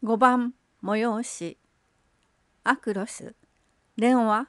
5番催しアクロス電話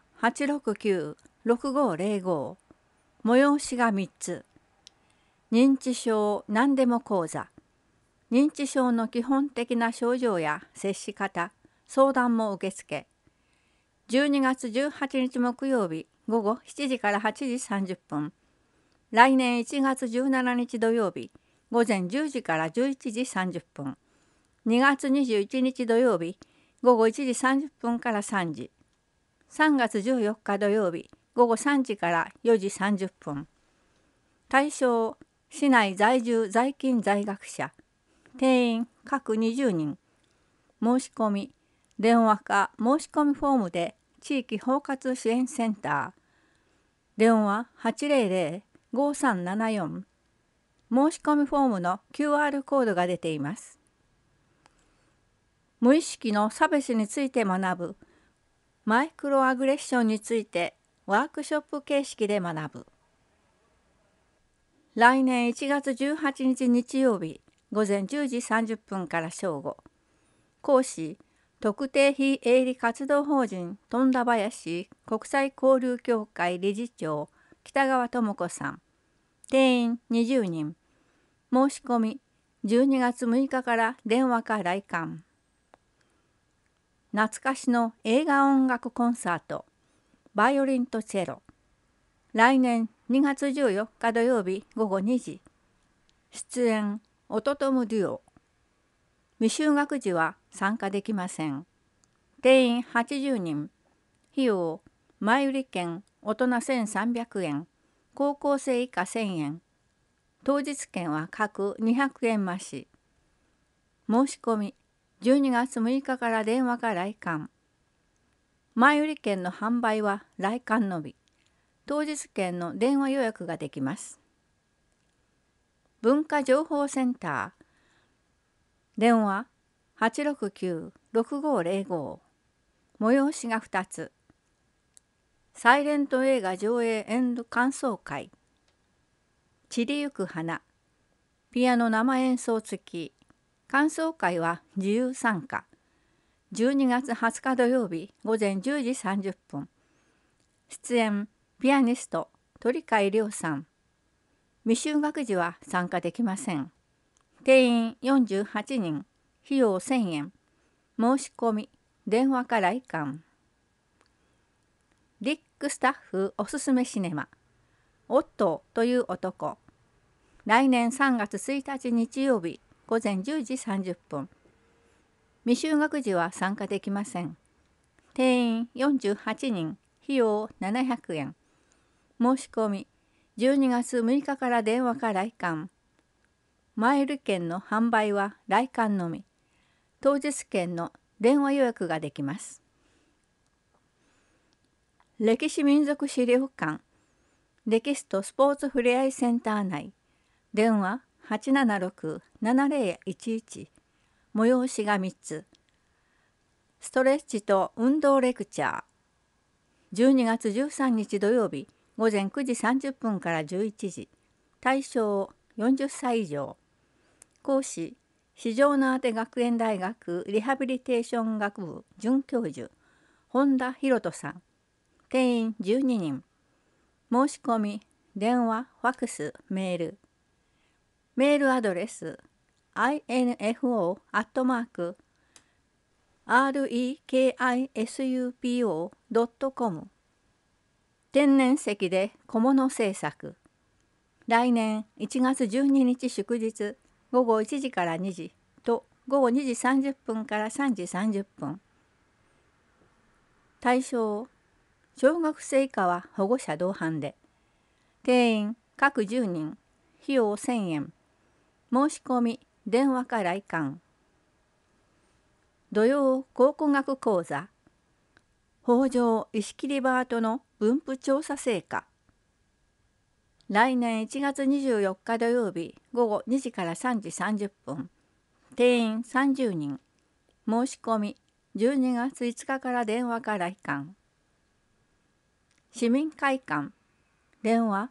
869-6505催しが3つ認知症何でも講座認知症の基本的な症状や接し方相談も受付12月18日木曜日午後7時から8時30分来年1月17日土曜日午前10時から11時30分2月21日土曜日午後1時30分から3時3月14日土曜日午後3時から4時30分対象市内在住在勤在学者定員各20人申し込み電話か申し込みフォームで地域包括支援センター電話800-5374申し込みフォームの QR コードが出ています。無意識の差別について学ぶマイクロアグレッションについてワークショップ形式で学ぶ来年1月18日日曜日午前10時30分から正午講師特定非営利活動法人富田林国際交流協会理事長北川智子さん定員20人申し込み12月6日から電話か来館懐かしの映画音楽コンサートバイオリンとチェロ来年2月14日土曜日午後2時出演オトトムデュオ未就学児は参加できません定員80人費用前売券大人1300円高校生以下1000円当日券は各200円増し申し込み12月6日から電話か来館前売券の販売は来館のみ当日券の電話予約ができます文化情報センター電話869-6505催しが2つサイレント映画上映感想会散りゆく花ピアノ生演奏付き感想会は自由参加12月20日土曜日午前10時30分出演ピアニスト鳥飼亮さん未就学児は参加できません定員48人費用1000円申し込み電話か来館リックスタッフおすすめシネマオットーという男来年3月1日日曜日午前10時30分未就学児は参加できません定員48人費用700円申し込み12月6日から電話か来館前売券の販売は来館のみ当日券の電話予約ができます歴史民族資料館歴史とスポーツふれあいセンター内電話876-7011催しが3つストレッチと運動レクチャー12月13日土曜日午前9時30分から11時対象40歳以上講師四条畷学園大学リハビリテーション学部准教授本田博人さん定員12人申し込み電話ファックスメールアドレス info@rekisupo.com 天然石で小物製作来年1月12日祝日午後1時から2時と午後2時30分から3時30分対象小学生以下は保護者同伴で定員各10人費用1000円申し込み電話か来館土曜考古学講座北条石切場跡の分布調査成果来年1月24日土曜日午後2時から3時30分定員30人申し込み12月5日から電話か来館市民会館電話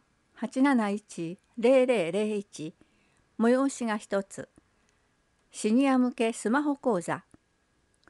871-0001催しが1つシニア向けスマホ講座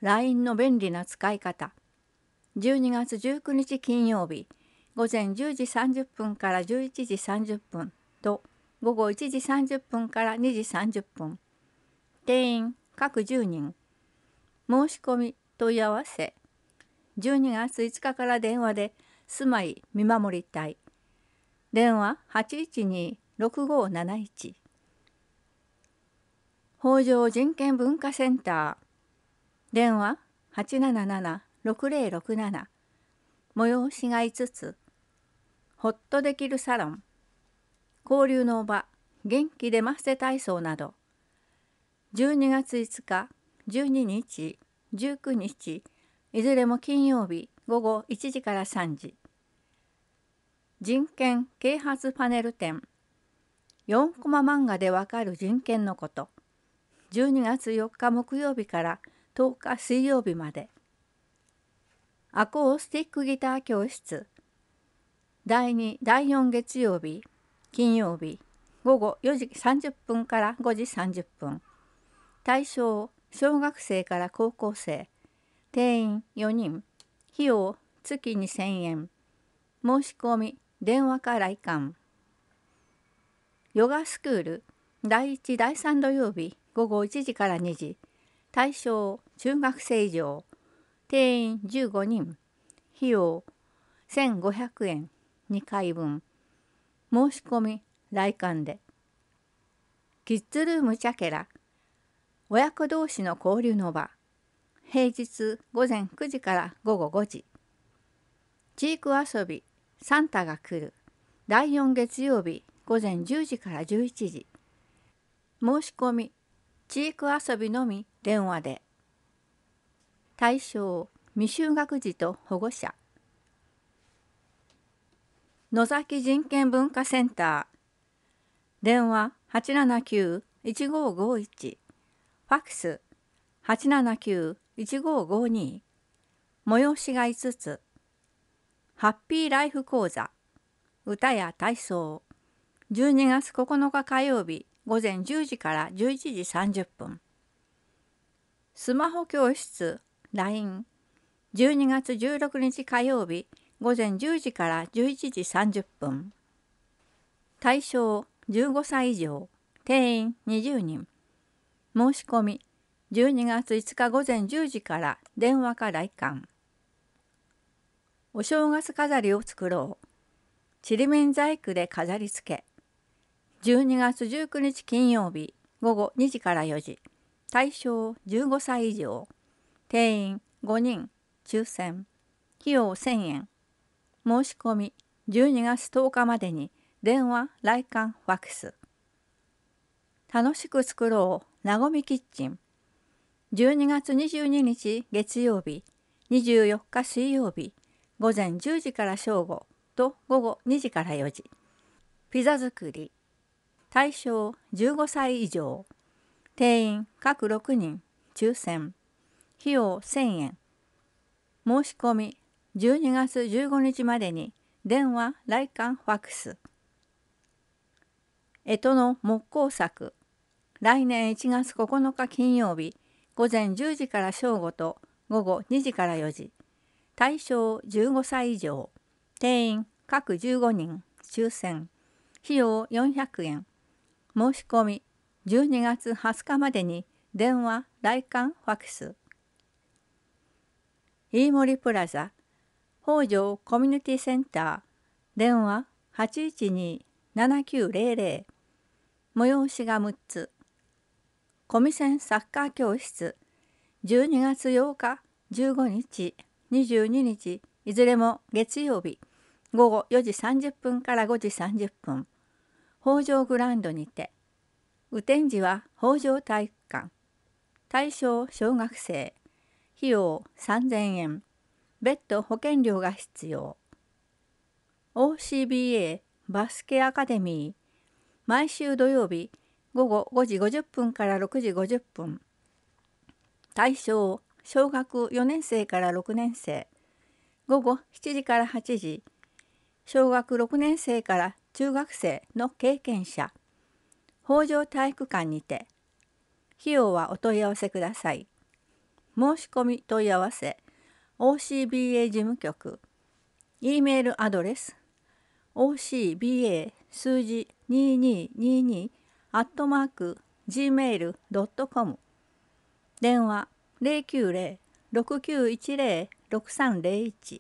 LINE の便利な使い方。12月19日金曜日、午前10時30分から11時30分と午後1時30分から2時30分。定員各10人。申し込み問い合わせ。12月5日から電話で住まい見守り隊。電話812-6571。北条人権文化センター。電話877-6067。催しが5つ。ほっとできるサロン。交流の場、元気出ませ体操など。12月5日、12日、19日、いずれも金曜日午後1時から3時。人権啓発パネル展。4コマ漫画でわかる人権のこと。12月4日木曜日から10日水曜日まで。アコースティックギター教室。第2、第4月曜日、金曜日、午後4時30分から5時30分。対象、小学生から高校生。定員4人。費用、月2000円。申し込み、電話か来館。ヨガスクール。第1、第3土曜日、午後1時から2時。対象、中学生以上。定員15人。費用、1500円。2回分。申し込み、来館で。キッズルームチャケラ。親子同士の交流の場。平日午前9時から午後5時。地域遊び、サンタが来る。第4月曜日、午前10時から11時。申し込み、地域遊びのみ電話で。対象、未就学児と保護者。野崎人権文化センター。電話879-1551。ファクス879-1552。催しが5つ。ハッピーライフ講座。歌や体操。12月9日火曜日午前10時から11時30分。スマホ教室 LINE。12月16日火曜日午前10時から11時30分。対象15歳以上。定員20人。申し込み12月5日午前10時から電話か来館。お正月飾りを作ろう。ちりめん細工で飾り付け。12月19日金曜日午後2時から4時。対象15歳以上。定員5人。抽選。費用1000円。申し込み12月10日までに電話、来館、ファクス。楽しく作ろう。なごみキッチン。12月22日月曜日、24日水曜日、午前10時から正午と午後2時から4時。ピザ作り。対象15歳以上。定員各6人。抽選。費用1000円。申し込み12月15日までに電話、来館、ファクス。干支の木工作。来年1月9日金曜日、午前10時から正午と午後2時から4時。対象15歳以上。定員各15人。抽選。費用400円。申し込み12月20日までに電話、来館、ファクス。飯森プラザ。北条コミュニティセンター。電話812-7900。催しが6つ。コミセンサッカー教室。12月8日、15日、22日、いずれも月曜日、午後4時30分から5時30分。北条グラウンドにて。雨天時は北条体育館。対象小学生。費用3000円。別途保険料が必要。OCBA バスケアカデミー。毎週土曜日、午後5時50分から6時50分。対象小学4年生から6年生。午後7時から8時。小学6年生から中学生の経験者。北条体育館にて。費用はお問い合わせください。 申し込み問い合わせ OCBA 事務局 E メールアドレス OCBA 数字2222 @gmail.com 電話090-6910-6301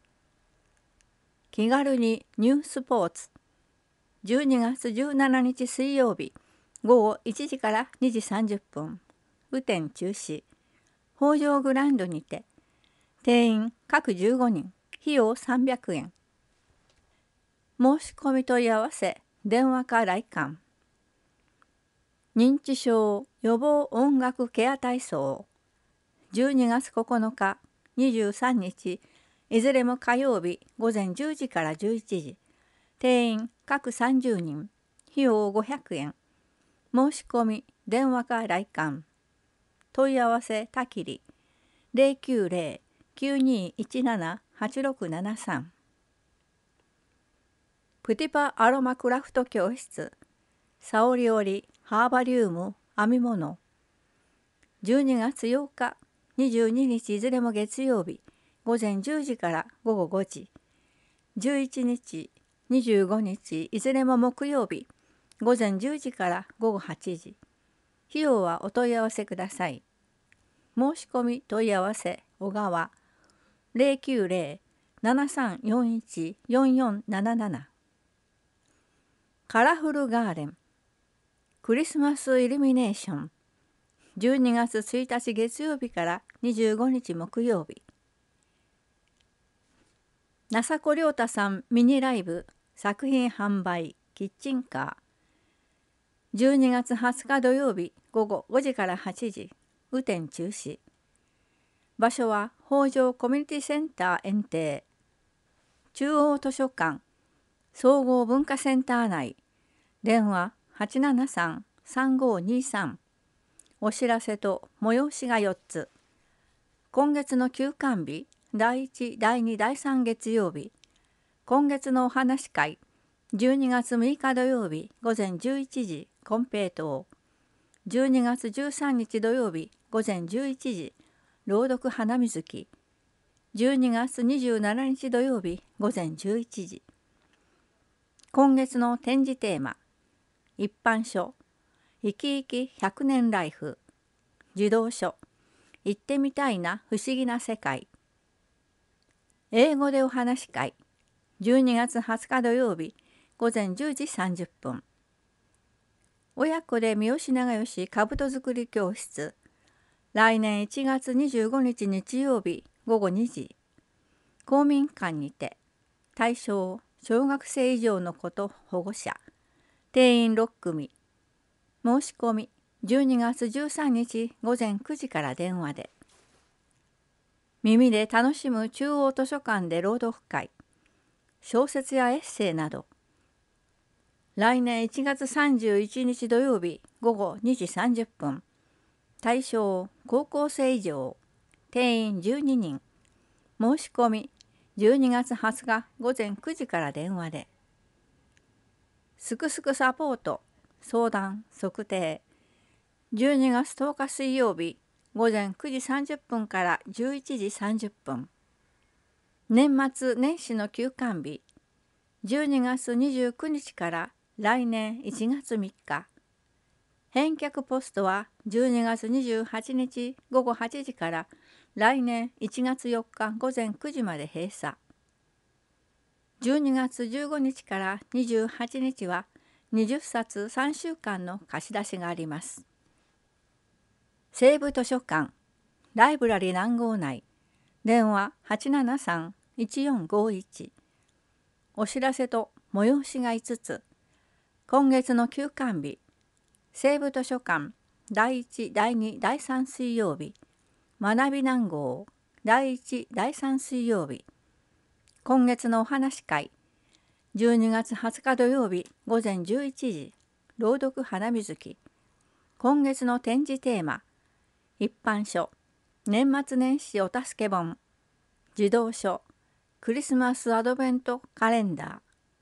気軽にニュースポーツ12月17日水曜日午後1時から2時30分雨天中止北条グランドにて定員各15人費用300円申し込み問い合わせ電話か来館認知症予防音楽ケア体操12月9日23日いずれも火曜日午前10時から11時定員各30人費用500円申し込み電話か来館問い合わせたきり 090-9217-8673 プティパアロマクラフト教室サオリオリハーバリウム編み物12月8日22日いずれも月曜日午前10時から午後5時11日25日いずれも木曜日午前10時から午後8時費用はお問い合わせください申し込み問い合わせ小川 090-7341-4477 カラフルガーデンクリスマスイルミネーション12月1日月曜日から25日木曜日名迫亮太さんミニライブ作品販売キッチンカー12月20日土曜日午後5時から8時雨天中止場所は北条コミュニティセンター園庭中央図書館総合文化センター内電話873-3523お知らせと催しが4つ今月の休館日第1、第2、第3月曜日今月のお話会12月6日土曜日午前11時金平糖12月13日土曜日午前11時朗読花水木12月27日土曜日午前11時今月の展示テーマ一般書生き生き100年ライフ児童書行ってみたいな不思議な世界英語でお話会12月20日土曜日午前10時30分親子で三好長慶兜作り教室来年1月25日日曜日午後2時公民館にて対象小学生以上の子と保護者定員6組申し込み12月13日午前9時から電話で耳で楽しむ中央図書館で朗読会小説やエッセイなど来年1月31日土曜日午後2時30分対象高校生以上定員12人申し込み12月20日午前9時から電話ですくすくサポート相談測定12月10日水曜日午前9時30分から11時30分年末年始の休館日12月29日から来年1月3日返却ポストは12月28日午後8時から来年1月4日午前9時まで閉鎖12月15日から28日は20冊3週間の貸し出しがあります西部図書館ライブラリ南郷内電話873-1451お知らせと催しが5つ今月の休館日西部図書館第1、第2、第3水曜日学び南郷第1、第3水曜日今月のお話会12月20日土曜日午前11時朗読花水木今月の展示テーマ一般書年末年始お助け本児童書クリスマスアドベントカレンダー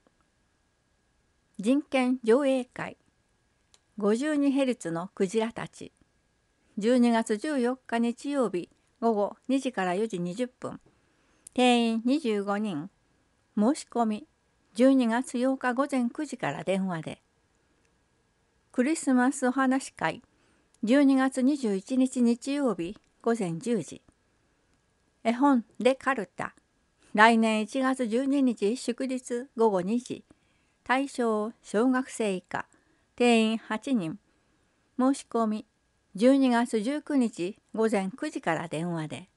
人権上映会 52Hz のクジラたち12月14日日曜日午後2時から4時20分。定員25人。申し込み12月8日午前9時から電話で。クリスマスお話会12月21日日曜日午前10時。絵本レカルタ来年1月12日祝日午後2時。対象小学生以下。定員8人。申し込み12月19日午前9時から電話で。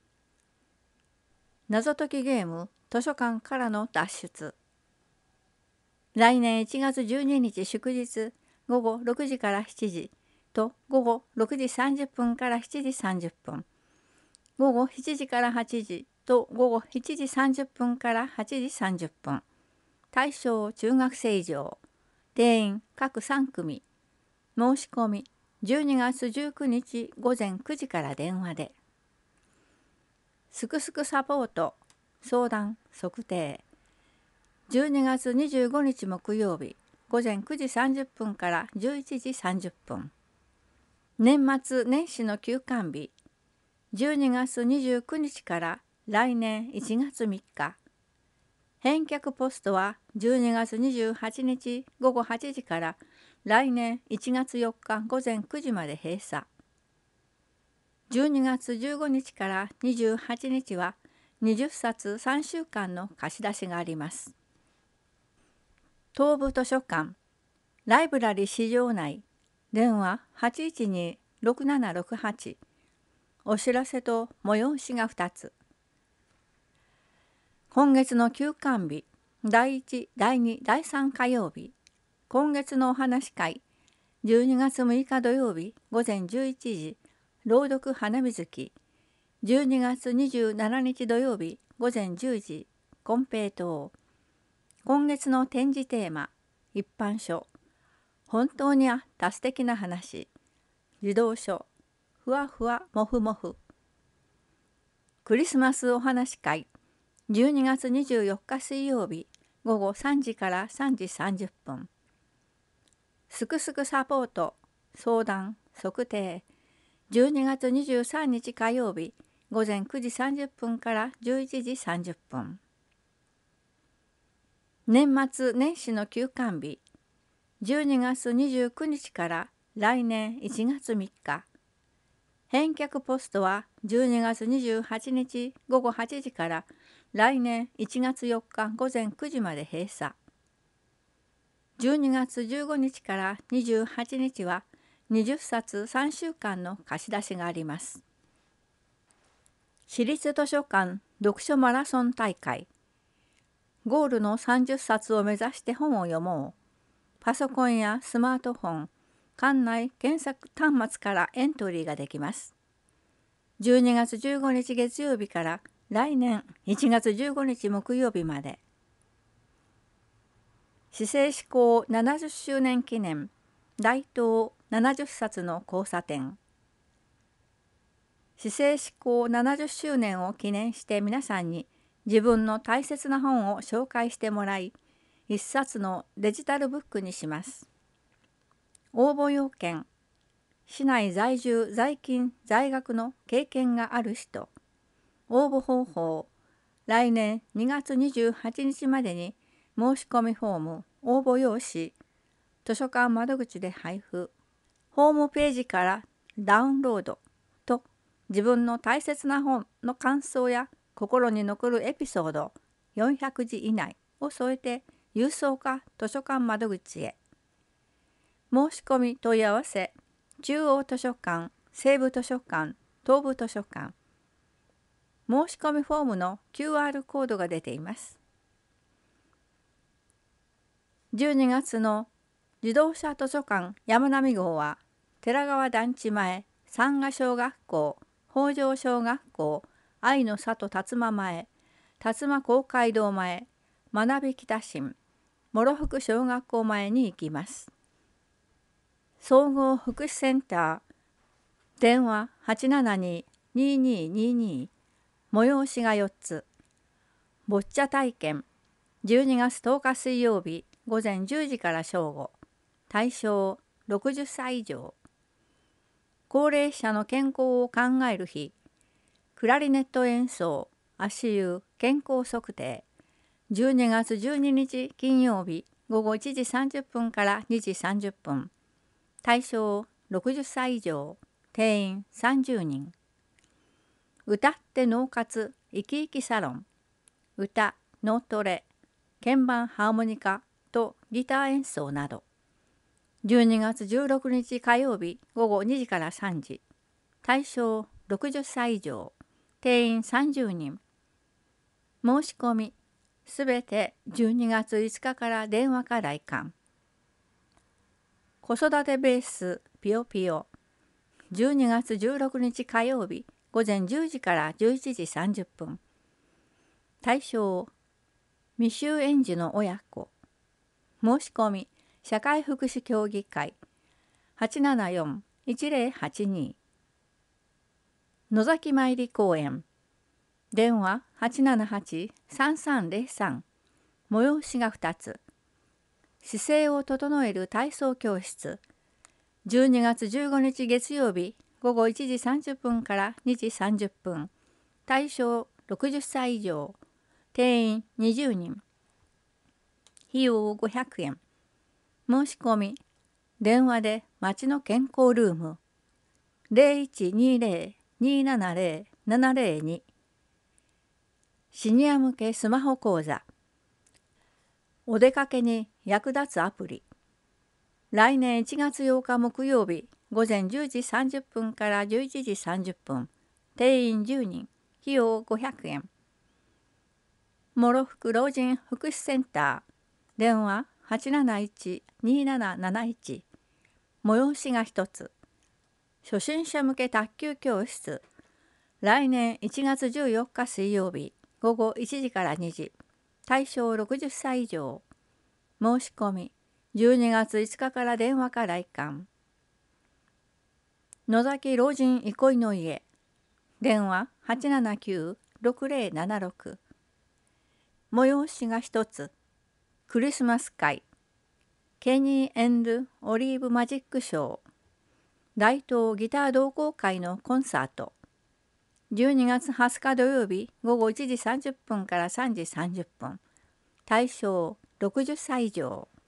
謎解きゲーム図書館からの脱出。来年1月12日祝日午後6時から7時と午後6時30分から7時30分。午後7時から8時と午後7時30分から8時30分。対象中学生以上。定員各3組。申し込み12月19日午前9時から電話で。すくすくサポート相談測定12月25日木曜日午前9時30分から11時30分。年末年始の休館日12月29日から来年1月3日。返却ポストは12月28日午後8時から来年1月4日午前9時まで閉鎖。12月15日から28日は20冊3週間の貸し出しがあります。東部図書館ライブラリ市場内電話812-6768。お知らせと催しが2つ。今月の休館日第1、第2、第3火曜日。今月のお話会12月6日土曜日午前11時朗読花水木。12月27日土曜日午前10時金平糖。今月の展示テーマ一般書本当にあった素敵な話。児童書ふわふわもふもふ。クリスマスお話会12月24日水曜日午後3時から3時30分。すくすくサポート相談測定12月23日火曜日午前9時30分から11時30分。年末年始の休館日12月29日から来年1月3日。返却ポストは12月28日午後8時から来年1月4日午前9時まで閉鎖。12月15日から28日は20冊3週間の貸し出しがあります。私立図書館読書マラソン大会。ゴールの30冊を目指して本を読もう。パソコンやスマートフォン、館内検索端末からエントリーができます。12月15日月曜日から来年1月15日木曜日まで。市政施行70周年記念大東70冊の交差点。市政施行70周年を記念して皆さんに自分の大切な本を紹介してもらい、一冊のデジタルブックにします。応募要件、市内在住在勤在学の経験がある人。応募方法、来年2月28日までに申し込みフォーム、応募用紙、図書館窓口で配布、ホームページからダウンロードと自分の大切な本の感想や心に残るエピソード400字以内を添えて郵送か図書館窓口へ。申し込み問い合わせ、中央図書館、西部図書館、東部図書館。申し込みフォームの QR コードが出ています。12月の自動車図書館山並号は、寺川団地前、山賀小学校、北条小学校、愛の里辰馬前、辰馬公会堂前、学び北新、諸福小学校前に行きます。総合福祉センター、電話872-2222、催しが4つ。ボッチャ体験、12月10日水曜日午前10時から正午。対象60歳以上。高齢者の健康を考える日、 クラリネット演奏、足湯、健康測定。12月12日金曜日午後1時30分から2時30分。対象60歳以上、定員30人。歌って脳活生き生きサロン。歌、脳トレ、鍵盤ハーモニカとギター演奏など。12月16日火曜日午後2時から3時。対象60歳以上、定員30人。申し込みすべて12月5日から電話か来館。子育てベースピヨピヨ。12月16日火曜日午前10時から11時30分。対象未就園児の親子。申し込み社会福祉協議会 874-1082。野崎参り公園。電話 878-3303。催しが2つ。姿勢を整える体操教室。12月15日月曜日午後1時30分から2時30分。対象60歳以上。定員20人。費用500円。申し込み電話で町の健康ルーム 0120-270-702。シニア向けスマホ講座。お出かけに役立つアプリ。来年1月8日木曜日午前10時30分から11時30分。定員10人。費用500円。諸福老人福祉センター。電話 871-2771。催しが1つ。初心者向け卓球教室。来年1月14日水曜日午後1時から2時。対象60歳以上。申し込み12月5日から電話か来館。野崎老人憩いの家。電話 879-6076。催しが1つ。クリスマス会。ケニー&オリーブマジックショー。大東ギター同好会のコンサート。12月20日土曜日午後1時30分から3時30分。対象60歳以上。